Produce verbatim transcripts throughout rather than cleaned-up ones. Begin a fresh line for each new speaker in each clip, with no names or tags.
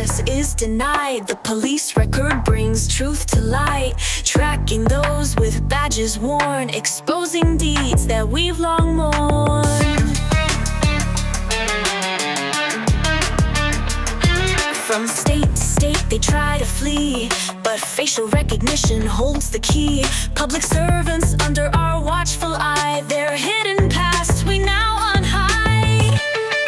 access is denied. The police record brings truth to light, tracking those with badges worn, exposing deeds that we've long mourned. From state to state they try to flee, but facial recognition holds the key. Public servants under our watchful eye, their hidden past we now unhide.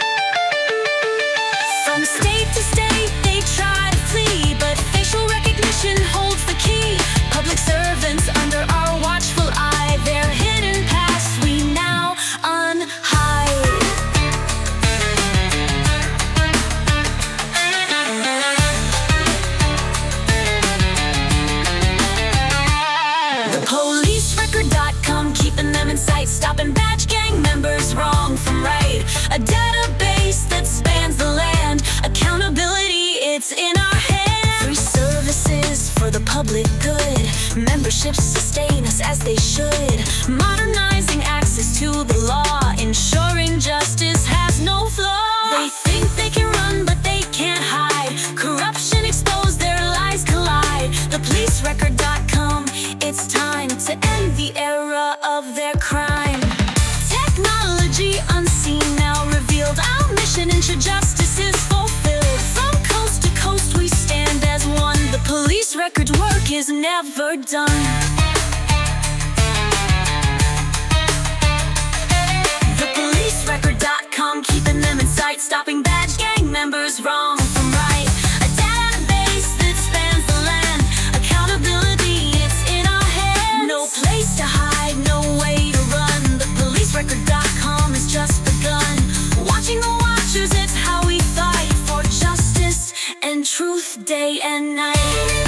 From state to state they try to flee, but facial recognition holds the key. Public servants under our watchful eye, their hidden past we now unhide. police record dot com, keeping them in sight, stopping badge gang members wrong from right. A database that spans the land, accountability, it's in our hands. Free services for the public good, memberships sustain us as they should. Modernizing access to the law, ensuring justice has no flaw. They think they can run but they can't hide, corruption exposed, their lies collide. The police record dot com, it's time to end the era of their crime. Technology unseen now revealed, our mission ensure justice is fulfilled. From coast to coast we stand as one, the police record's work is never done. The police record dot com, keeping them in sight, stopping badge gang members wrong from right. A database that spans the land, accountability, it's in our hands. No place to hide, no way to run, the police record dot com is just begun. Watching the watchers, it's how we fight for justice and truth day and night.